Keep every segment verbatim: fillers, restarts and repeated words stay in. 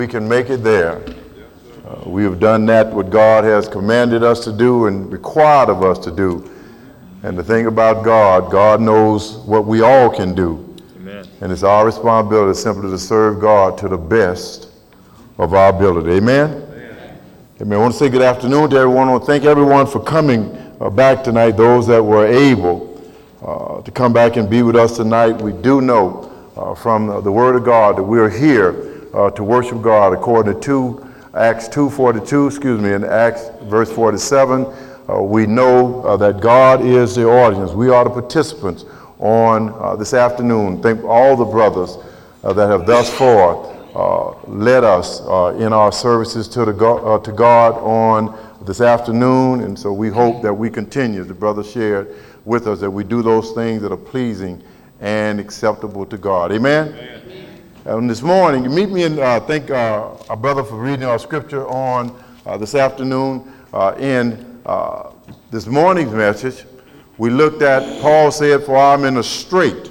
we can make it there. Uh, we have done that what God has commanded us to do and required of us to do. And the thing about God, God knows what we all can do. Amen. And it's our responsibility simply to serve God to the best of our ability. Amen? Amen. Amen. I want to say good afternoon to everyone. I want to thank everyone for coming uh, back tonight, those that were able uh, to come back and be with us tonight. We do know uh, from uh, the Word of God that we are here Uh, to worship God according to Acts two forty-two, excuse me, in Acts verse forty-seven. Uh, we know uh, that God is the audience. We are the participants on uh, this afternoon. Thank all the brothers uh, that have thus far uh, led us uh, in our services to, the go- uh, to God on this afternoon. And so we hope that we continue, the brothers shared with us, that we do those things that are pleasing and acceptable to God. Amen? Amen. And this morning, you meet me and uh, thank uh, our brother for reading our scripture on uh, this afternoon. Uh, in uh, this morning's message, we looked at, Paul said, for I'm in a strait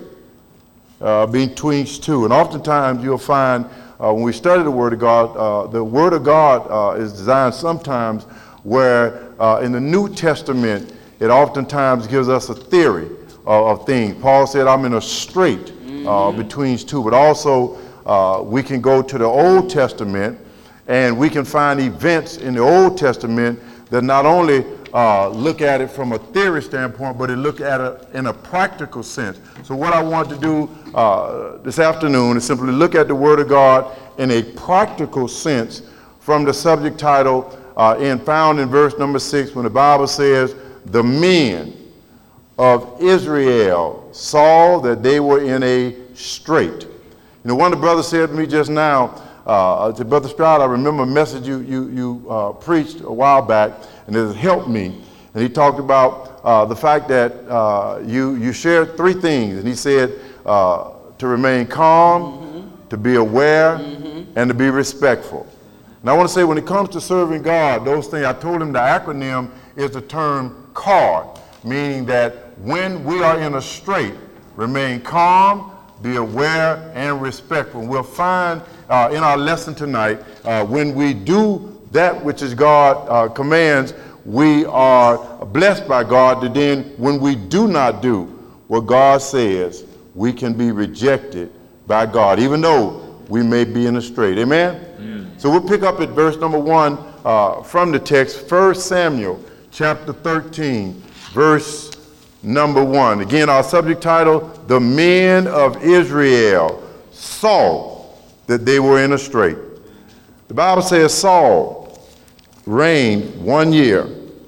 uh, between two. And oftentimes you'll find uh, when we study the Word of God, uh, the Word of God uh, is designed sometimes where uh, in the New Testament, it oftentimes gives us a theory of, of things. Paul said, I'm in a strait Uh, between two, but also uh, we can go to the Old Testament and we can find events in the Old Testament that not only uh, look at it from a theory standpoint, but it look at it in a practical sense. So what I want to do uh, this afternoon is simply look at the Word of God in a practical sense from the subject title uh, in found in verse number six, when the Bible says, the men of Israel saw that they were in a strait. You know, one of the brothers said to me just now, uh, to Brother Stroud, I remember a message you you you uh, preached a while back, and it has helped me. And he talked about uh, the fact that uh, you you shared three things, and he said uh, to remain calm, mm-hmm. to be aware, mm-hmm. and to be respectful. And I want to say, when it comes to serving God, those things, I told him the acronym is the term CARD, meaning that when we are in a strait, remain calm, be aware, and respectful. We'll find uh, in our lesson tonight, uh, when we do that which is God uh, commands, we are blessed by God. That then, when we do not do what God says, we can be rejected by God, even though we may be in a strait. Amen? Amen. So we'll pick up at verse number one uh, from the text, First Samuel chapter thirteen, verse number one. Again, our subject title, the men of Israel saw that they were in a strait. The Bible says Saul reigned one year.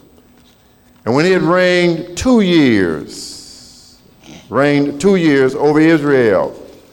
And when he had reigned two years, reigned two years over Israel,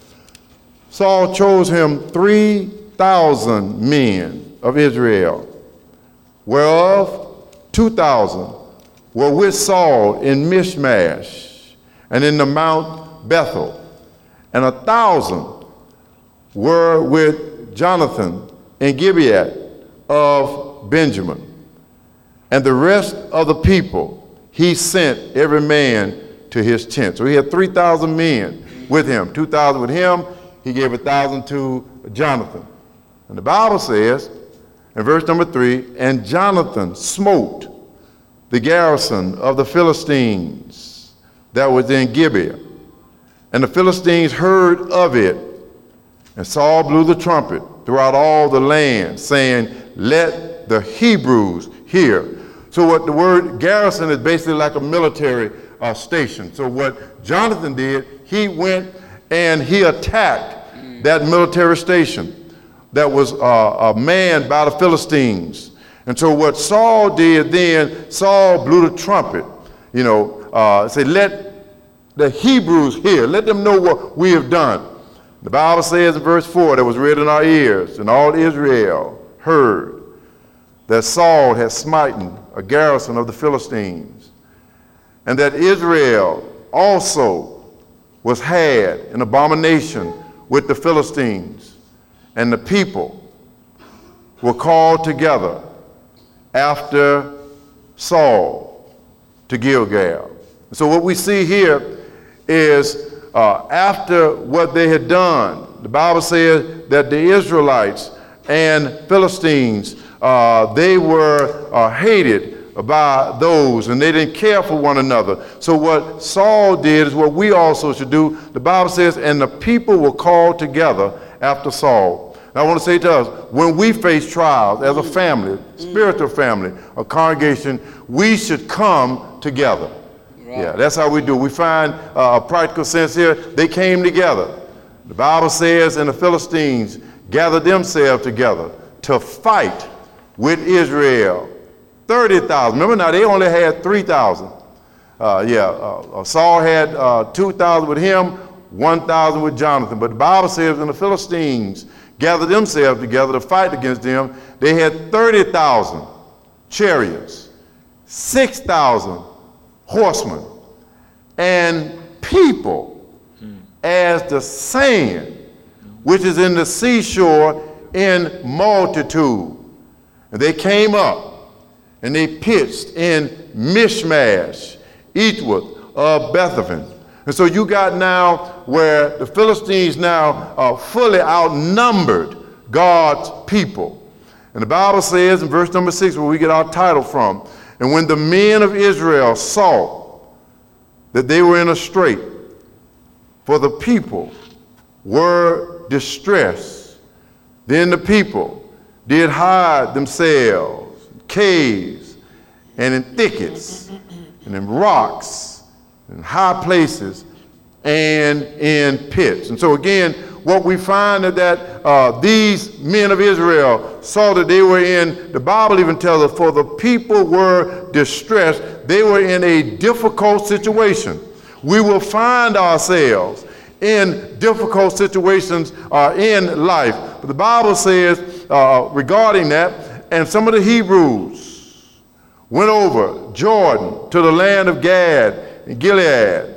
Saul chose him three thousand men of Israel, whereof two thousand were with Saul in Michmash and in the Mount Bethel, and a thousand were with Jonathan in Gibeah of Benjamin. And the rest of the people he sent every man to his tent. So he had three thousand men with him, two thousand with him. He gave a thousand to Jonathan. And the Bible says in verse number three, and Jonathan smote the garrison of the Philistines that was in Gibeah. And the Philistines heard of it. And Saul blew the trumpet throughout all the land, saying, let the Hebrews hear. So what the word garrison is basically like a military uh, station. So what Jonathan did, he went and he attacked that military station that was uh, uh, manned by the Philistines. And so what Saul did then, Saul blew the trumpet, you know, uh, say, let the Hebrews hear, let them know what we have done. The Bible says in verse four, that was read in our ears, and all Israel heard that Saul had smitten a garrison of the Philistines, and that Israel also was had an abomination with the Philistines, and the people were called together after Saul to Gilgal. So what we see here is uh, after what they had done, the Bible says that the Israelites and Philistines, uh, they were uh, hated by those, and they didn't care for one another. So what Saul did is what we also should do. The Bible says, and the people were called together after Saul. And I want to say to us, when we face trials as a family, spiritual family, a congregation, we should come together. Right. Yeah, that's how we do. We find uh, a practical sense here. They came together. The Bible says, and the Philistines gathered themselves together to fight with Israel. thirty thousand. Remember now, they only had three thousand. Uh, yeah, uh, Saul had uh, two thousand with him, one thousand with Jonathan. But the Bible says when the Philistines gathered themselves together to fight against them, they had thirty thousand chariots, six thousand horsemen, and people as the sand, which is in the seashore in multitude. And they came up, and they pitched in Mishmash, Eastwood of Bethaven. And so you got now where the Philistines now are fully outnumbered God's people. And the Bible says in verse number six, where we get our title from, and when the men of Israel saw that they were in a strait, for the people were distressed, then the people did hide themselves in caves and in thickets and in rocks and high places and in pits. And so again, what we find is that uh, these men of Israel saw that they were in, the Bible even tells us, for the people were distressed. They were in a difficult situation. We will find ourselves in difficult situations uh, in life. But the Bible says uh, regarding that, and some of the Hebrews went over Jordan to the land of Gad and Gilead.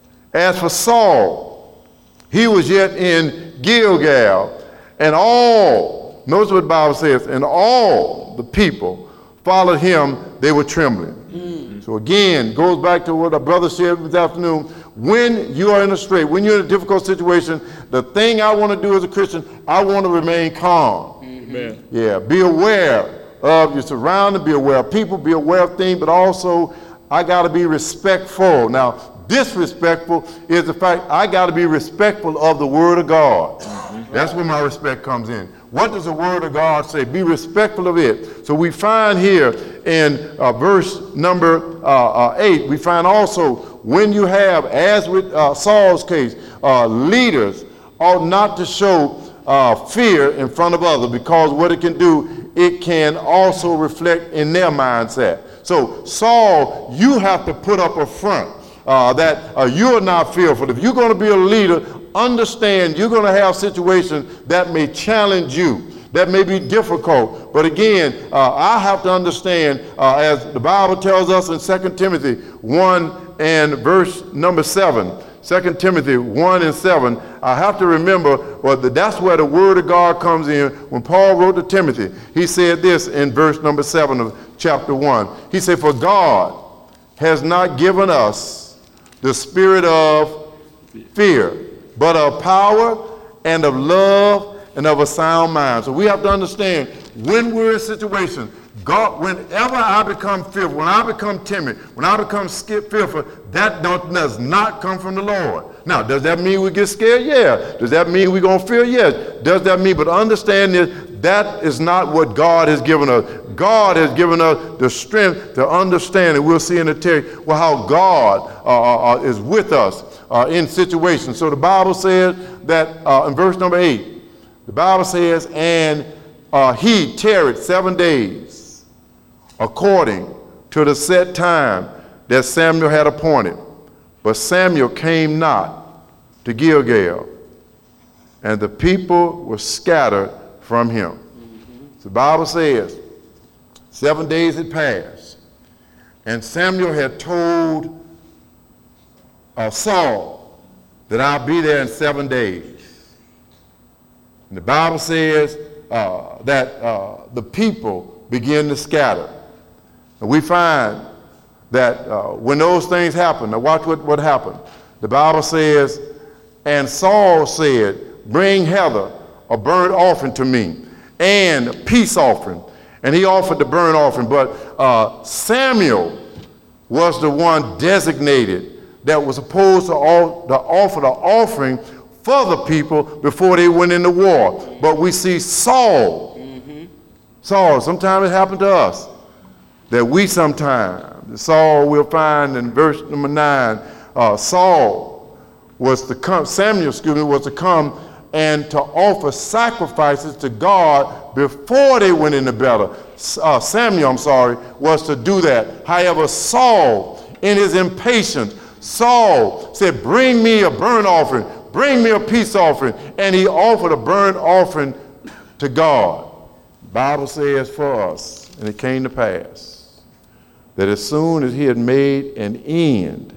As for Saul, he was yet in Gilgal, and all, notice what the Bible says, and all the people followed him, they were trembling. Mm. So again, goes back to what our brother shared this afternoon. When you are in a strait, when you're in a difficult situation, the thing I want to do as a Christian, I want to remain calm. Amen. Yeah, be aware of your surroundings, be aware of people, be aware of things, but also I got to be respectful. Now, disrespectful is the fact I got to be respectful of the Word of God. Mm-hmm. That's where my respect comes in. What does the Word of God say? Be respectful of it. So we find here in uh, verse number uh, uh, eight, we find also when you have, as with uh, Saul's case, uh, leaders ought not to show uh, fear in front of others, because what it can do, it can also reflect in their mindset. So Saul, you have to put up a front. Uh, that uh, you're not fearful. If you're going to be a leader, understand you're going to have situations that may challenge you, that may be difficult. But again, uh, I have to understand, uh, as the Bible tells us in Second Timothy one and verse number seven, Second Timothy one and seven, I have to remember, well, that's where the Word of God comes in. When Paul wrote to Timothy, he said this in verse number seven of chapter one. He said, for God has not given us the spirit of fear, but of power and of love and of a sound mind. So we have to understand, when we're in situations, God, whenever I become fearful, when I become timid, when I become skip fearful, that don't, does not come from the Lord. Now, does that mean we get scared? Yeah. Does that mean we're going to fear? Yes. Does that mean, but understand this, that is not what God has given us. God has given us the strength to understand, and we'll see in the text, well, how God uh, uh, is with us uh, in situations. So the Bible says that uh, in verse number eight, the Bible says, and uh, he tarried seven days according to the set time that Samuel had appointed. But Samuel came not to Gilgal, and the people were scattered from him. Mm-hmm. So the Bible says, seven days had passed, and Samuel had told uh, Saul that I'll be there in seven days. And the Bible says uh, that uh, the people begin to scatter. And we find that uh, when those things happen, now watch what, what happened. The Bible says, and Saul said, bring hither a burnt offering to me. and peace offering. And he offered the burnt offering. But uh, Samuel was the one designated that was supposed to, all, to offer the offering for the people before they went into war. But we see Saul. Mm-hmm. Saul, sometimes it happened to us that we sometimes, Saul we'll find in verse number nine, uh, Saul was to come, Samuel, excuse me, was to come and to offer sacrifices to God before they went into battle. Uh, Samuel, I'm sorry, was to do that. However, Saul, in his impatience, Saul said, bring me a burnt offering, bring me a peace offering. And he offered a burnt offering to God. The Bible says for us, and it came to pass, that as soon as he had made an end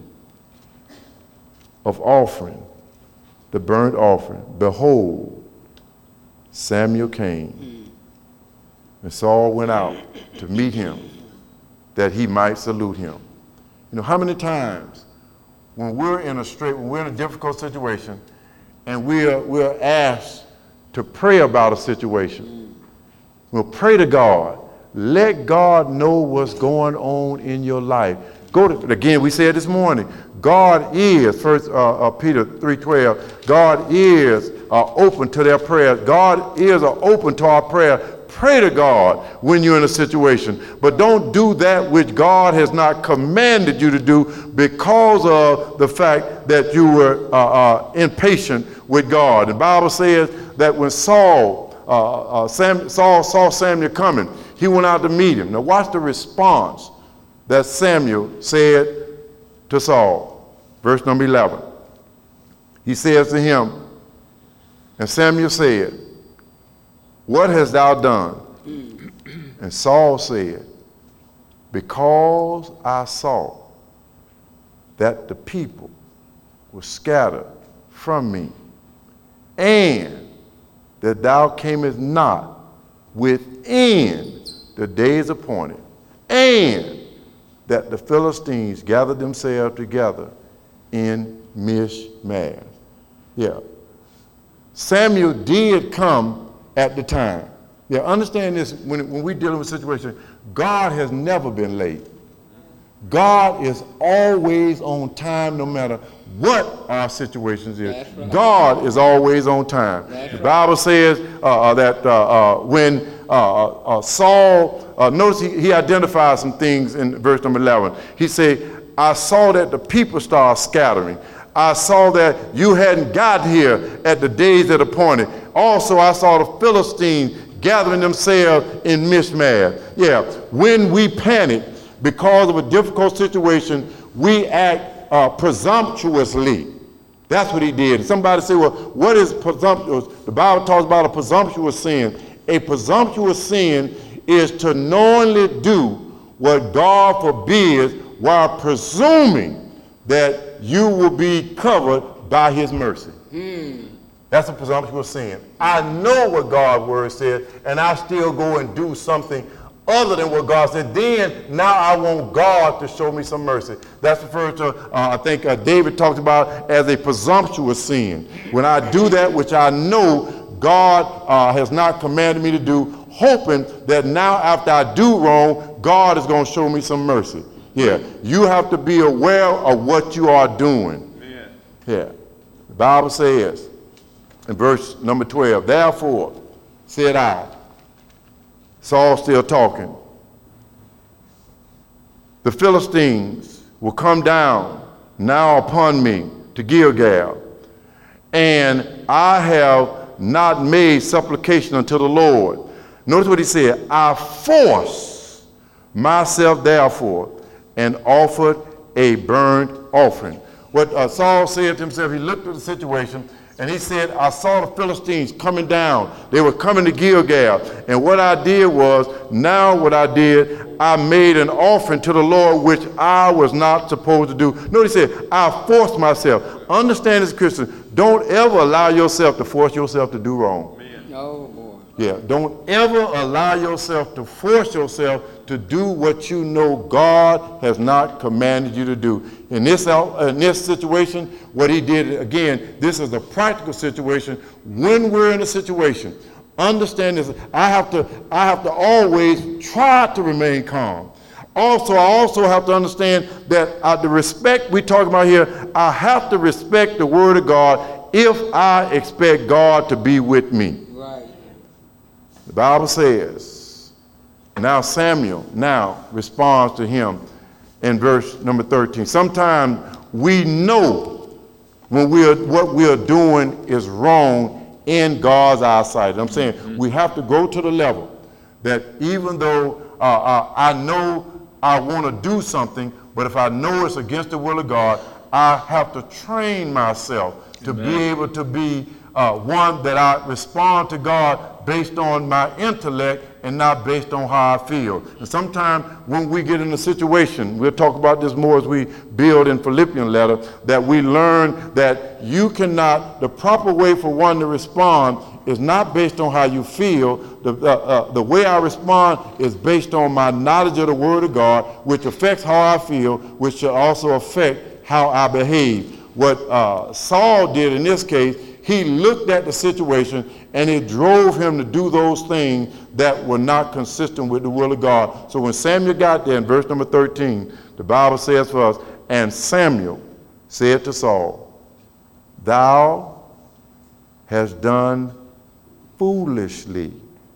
of offering the burnt offering, behold, Samuel came. And Saul went out to meet him that he might salute him. You know, how many times when we're in a straight, when we're in a difficult situation and we're, we're asked to pray about a situation, we'll pray to God. Let God know what's going on in your life. Go to, again, we said this morning, God is, first uh, uh, Peter three twelve, God is uh, open to their prayers. God is uh, open to our prayer. Pray to God when you're in a situation, but don't do that which God has not commanded you to do because of the fact that you were uh, uh, impatient with God. The Bible says that when Saul, uh, uh, Sam, Saul saw Samuel coming, he went out to meet him. Now watch the response that Samuel said to Saul. Verse number eleven. He says to him, and Samuel said, what hast thou done? And Saul said, because I saw that the people were scattered from me, and that thou camest not within the days appointed, and that the Philistines gathered themselves together in Mishmash. Yeah. Samuel did come at the time. Yeah, understand this, when, when we're dealing with a situation, God has never been late. God is always on time no matter what our situations is. Right. God is always on time. That's the Bible right. says uh, that uh, uh, when uh, uh, Saul, uh, notice he, he identifies some things in verse number eleven. He said, I saw that the people started scattering. I saw that you hadn't got here at the days that appointed. Also, I saw the Philistines gathering themselves in Mishmash. Yeah, when we panic because of a difficult situation, we act uh, presumptuously. That's what he did. Somebody say, well, what is presumptuous? The Bible talks about a presumptuous sin. A presumptuous sin is to knowingly do what God forbids while presuming that you will be covered by his mercy. Hmm. That's a presumptuous sin. I know what God's word says, and I still go and do something other than what God said. Then, now I want God to show me some mercy. That's referred to, uh, I think uh, David talked about as a presumptuous sin. When I do that which I know God uh, has not commanded me to do, hoping that now after I do wrong, God is going to show me some mercy. Yeah, you have to be aware of what you are doing. Amen. Yeah, the Bible says in verse number twelve, therefore said I, Saul still talking, the Philistines will come down now upon me to Gilgal, and I have not made supplication unto the Lord. Notice what he said, I force myself therefore and offered a burnt offering. What uh, Saul said to himself, he looked at the situation and he said, I saw the Philistines coming down. They were coming to Gilgal. And what I did was, now what I did, I made an offering to the Lord, which I was not supposed to do. Notice he said, I forced myself. Understand this, Christian, don't ever allow yourself to force yourself to do wrong. No, boy. Yeah, don't ever allow yourself to force yourself to do what you know God has not commanded you to do. In this, in this situation, what he did, again, this is a practical situation. When we're in a situation, Understand this. I have to, I have to always try to remain calm. Also, I also have to understand that uh, the respect we talk about here, I have to respect the word of God if I expect God to be with me. Right. The Bible says, now Samuel now responds to him in verse number thirteen. Sometimes we know when we are, what we are doing is wrong in God's eyesight. I'm saying mm-hmm. we have to go to the level that even though uh, uh, I know I want to do something, but if I know it's against the will of God, I have to train myself to Amen. Be able to be uh, one that I respond to God based on my intellect and not based on how I feel. And sometimes when we get in a situation, we'll talk about this more as we build in Philippians letter, that we learn that you cannot, the proper way for one to respond is not based on how you feel. The, uh, uh, the way I respond is based on my knowledge of the Word of God, which affects how I feel, which should also affect how I behave. What uh, Saul did in this case, he looked at the situation and it drove him to do those things that were not consistent with the will of God. So when Samuel got there in verse number thirteen, the Bible says for us, and Samuel said to Saul, thou hast done foolishly.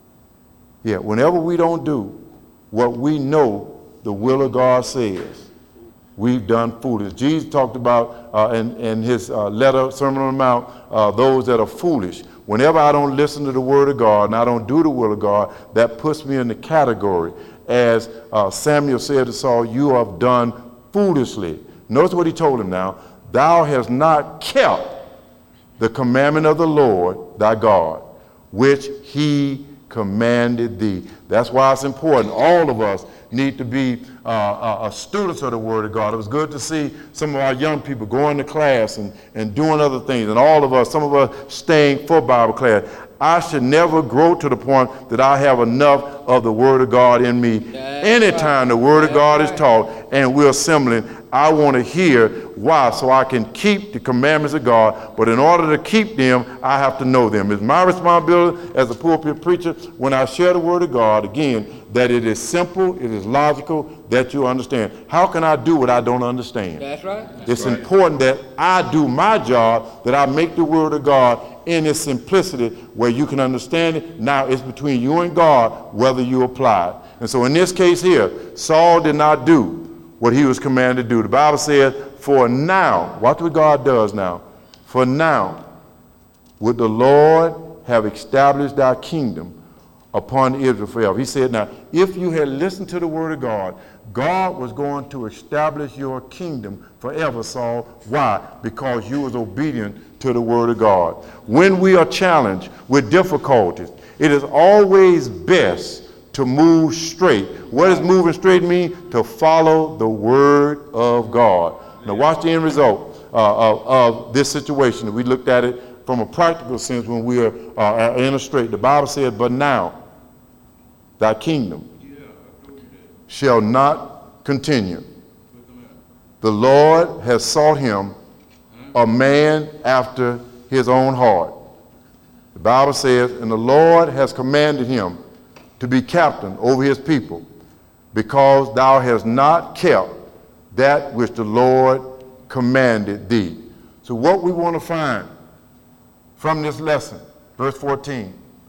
Yeah, whenever we don't do what we know the will of God says, we've done foolish. Jesus talked about uh, in, in his uh, letter, Sermon on the Mount, uh, those that are foolish. Whenever I don't listen to the word of God and I don't do the will of God, that puts me in the category. As uh, Samuel said to Saul, you have done foolishly. Notice what he told him now. Thou hast not kept the commandment of the Lord thy God, which he commanded thee. That's why it's important. All of us need to be uh, uh, students of the Word of God. It was good to see some of our young people going to class and, and doing other things, and all of us, some of us staying for Bible class. I should never grow to the point that I have enough of the Word of God in me. That's Anytime right. the Word That's of God right. is taught and we're assembling, I want to hear why, so I can keep the commandments of God. But in order to keep them, I have to know them. It's my responsibility as a pulpit preacher when I share the Word of God, again, that it is simple, it is logical, that you understand. How can I do what I don't understand? That's right. That's it's right. important that I do my job, that I make the Word of God in its simplicity where you can understand it. Now it's between you and God whether you apply it. And so in this case here, Saul did not do what he was commanded to do. The Bible says, for now, watch what God does now. For now, would the Lord have established thy kingdom upon Israel forever. He said, now, if you had listened to the word of God, God was going to establish your kingdom forever, Saul. Why? Because you was obedient to the word of God. When we are challenged with difficulties, it is always best to move straight. What does moving straight mean? To follow the word of God. Now watch the end result uh, of, of this situation. We looked at it from a practical sense when we are uh, in a straight. The Bible said, but now thy kingdom shall not continue. The Lord has sought him a man after his own heart. The Bible says, and the Lord has commanded him to be captain over his people, because thou hast not kept that which the Lord commanded thee. So what we want to find from this lesson, verse fourteen,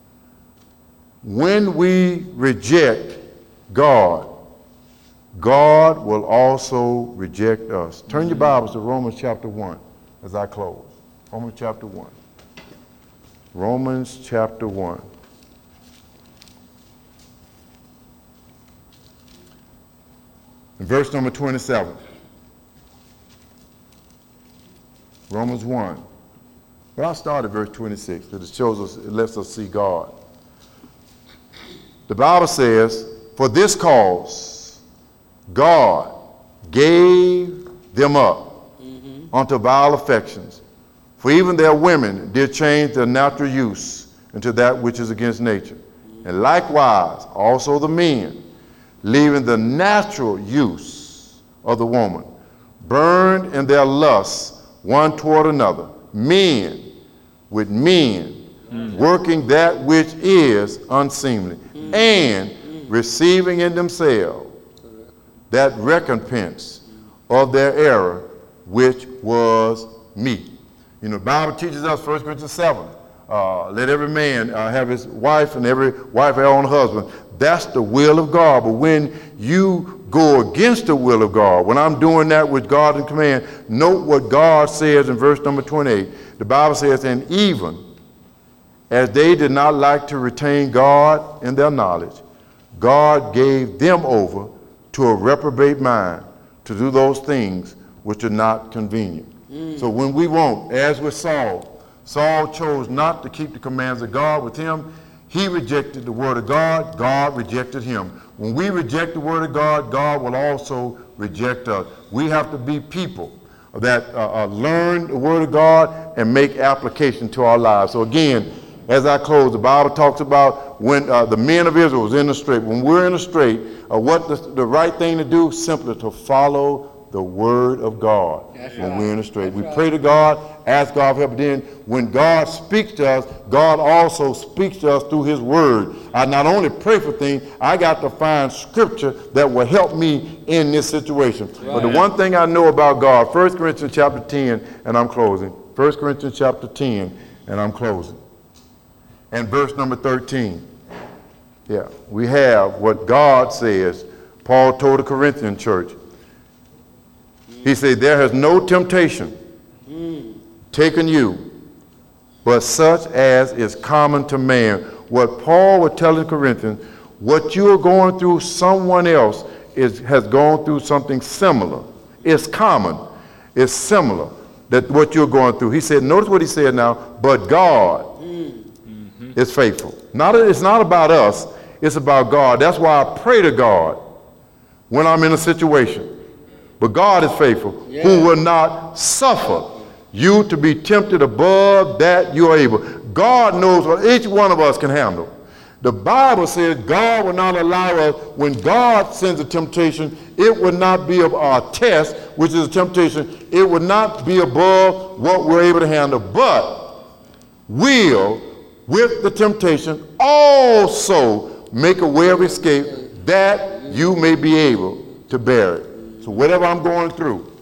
when we reject God, God will also reject us. Turn your Bibles to Romans chapter one as I close. Romans chapter one. Romans chapter one. In verse number twenty-seven. Romans one. But I'll start at verse twenty-six, because it shows us, it lets us see God. The Bible says, for this cause God gave them up mm-hmm. unto vile affections. For even their women did change their natural use into that which is against nature. Mm-hmm. And likewise also the men, leaving the natural use of the woman, burned in their lusts one toward another, men with men, mm. working that which is unseemly, mm. and mm. receiving in themselves that recompense of their error, which was meat. You know, the Bible teaches us, First Corinthians seven, uh, let every man uh, have his wife and every wife have her own husband. That's the will of God. But when you go against the will of God, when I'm doing that with God in command, note what God says in verse number twenty-eight. The Bible says, and even as they did not like to retain God in their knowledge, God gave them over to a reprobate mind to do those things which are not convenient. Mm. So when we won't, as with Saul, Saul chose not to keep the commands of God with him. He rejected the word of God. God rejected him. When we reject the word of God, God will also reject us. We have to be people that uh, uh, learn the word of God and make application to our lives. So again, as I close, the Bible talks about when uh, the men of Israel was in the strait. When we're in the strait, uh, what the, the right thing to do? Simply to follow the word of God. That's when right. we're in the strait. That's we right. pray to God, ask God for help. But then when God speaks to us, God also speaks to us through his word. I not only pray for things, I got to find scripture that will help me in this situation. Right. But the one thing I know about God, First Corinthians chapter ten, and I'm closing. First Corinthians chapter ten, and I'm closing. And verse number thirteen. Yeah, we have what God says. Paul told the Corinthian church. He said, there has no temptation mm. taken you, but such as is common to man. What Paul was telling the Corinthians, what you are going through, someone else is, has gone through something similar. It's common. It's similar, that what you're going through. He said, notice what he said now, but God mm. mm-hmm. is faithful. Not, it's not about us. It's about God. That's why I pray to God when I'm in a situation. But God is faithful, yeah. who will not suffer you to be tempted above that you are able. God knows what each one of us can handle. The Bible says God will not allow us, when God sends a temptation, it would not be of our test, which is a temptation. It would not be above what we're able to handle, but will, with the temptation, also make a way of escape that you may be able to bear it. So whatever I'm going through,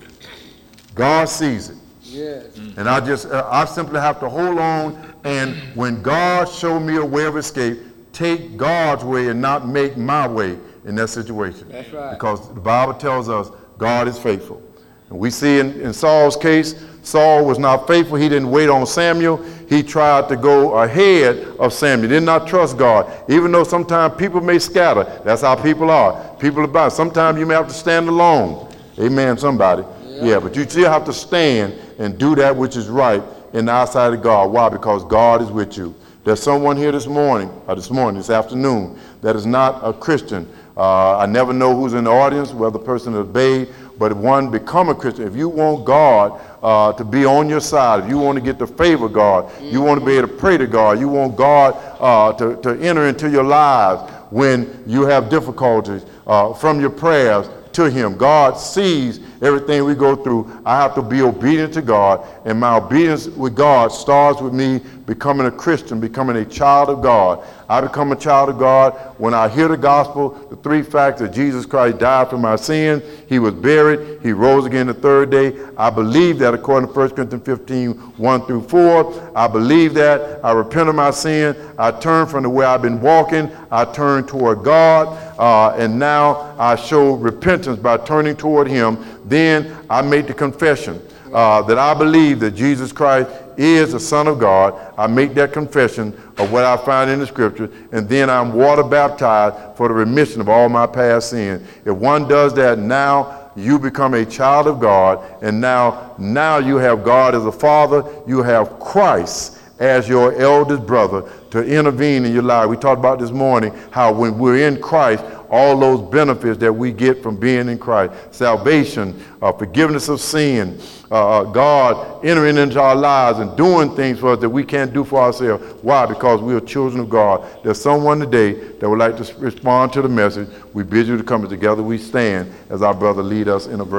God sees it. Yes. And I just, uh, I simply have to hold on, and when God showed me a way of escape, take God's way and not make my way in that situation. That's right. Because the Bible tells us God is faithful. And we see in, in Saul's case, Saul was not faithful. He didn't wait on Samuel. He tried to go ahead of Samuel. He did not trust God. Even though sometimes people may scatter. That's how people are. People are bound. Sometimes you may have to stand alone. Amen, somebody. Yeah. yeah, but you still have to stand and do that which is right in the eyesight of God. Why? Because God is with you. There's someone here this morning, or this morning, this afternoon, that is not a Christian. Uh, I never know who's in the audience, whether the person is obeyed, but if one become a Christian, if you want God uh, to be on your side, if you want to get the favor of God, mm-hmm. you want to be able to pray to God, you want God uh, to, to enter into your lives when you have difficulties uh, from your prayers to him. God sees everything we go through. I have to be obedient to God, and my obedience with God starts with me becoming a Christian, becoming a child of God. I become a child of God when I hear the gospel, the three facts that Jesus Christ died for my sins, he was buried, he rose again the third day. I believe that according to First Corinthians fifteen, one through four. I believe that. I repent of my sin. I turn from the way I've been walking. I turn toward God, uh, and now I show repentance by turning toward him. Then I make the confession uh, that I believe that Jesus Christ is the Son of God. I make that confession of what I find in the scripture, and then I'm water baptized for the remission of all my past sins. If one does that, now you become a child of God, and now, now you have God as a father, you have Christ as your eldest brother to intervene in your life. We talked about this morning how when we're in Christ, all those benefits that we get from being in Christ, salvation, uh, forgiveness of sin, uh, God entering into our lives and doing things for us that we can't do for ourselves. Why? Because we are children of God. There's someone today that would like to respond to the message. We bid you to come together. We stand as our brother lead us in a verse.